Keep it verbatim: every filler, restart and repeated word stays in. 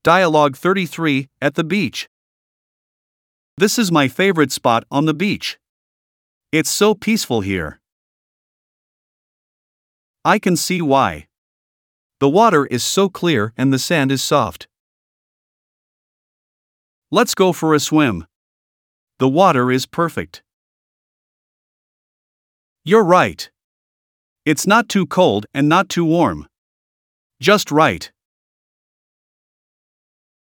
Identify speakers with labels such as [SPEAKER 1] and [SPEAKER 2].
[SPEAKER 1] Dialogue thirty-three, at the beach. This is my favorite spot on the beach. It's so peaceful here. I can see why. The water is so clear and the sand is soft. Let's go for a swim. The water is perfect. You're right. It's not too cold and not too warm. Just right.